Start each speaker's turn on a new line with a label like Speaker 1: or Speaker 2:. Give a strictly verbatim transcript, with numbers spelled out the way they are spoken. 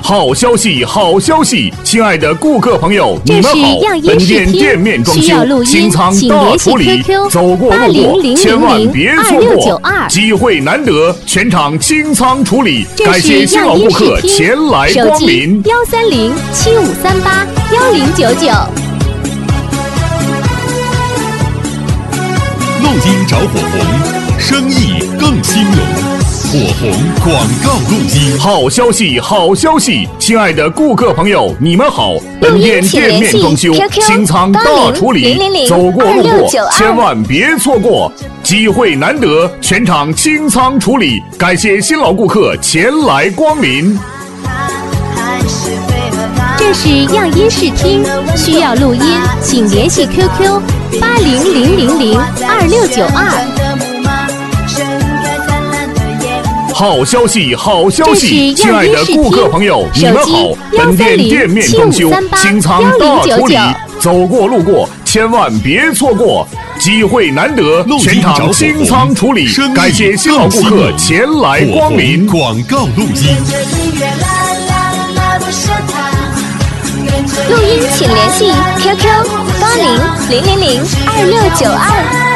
Speaker 1: 好消息，好消息！亲爱的顾客朋友，你们好！本店店面装修，清仓大处理，走过路过千万别错过，机会难得，全场清仓处理，感谢新老顾客前来光临。
Speaker 2: 幺三零七五三八幺零九九。
Speaker 3: 录音找火红，生意更兴隆。火红广告录音，
Speaker 1: 好消息，好消息！亲爱的顾客朋友，你们好！本店店面装修，清仓大处理，走过路过千万别错过，机会难得，全场清仓处理，感谢新老顾客前来光临。
Speaker 2: 这是样音视听，需要录音，请联系 Q Q 八零零零零二六九二。
Speaker 1: 好消息，好消息！亲爱的顾客朋友，你们好！本店店面装修，清仓大处理，走过路过千万别错过，机会难得，全场清仓处理，感谢新老顾客前来光临。
Speaker 3: 广告录音，
Speaker 2: 录音请联系 Q Q 八零零零零二六九二。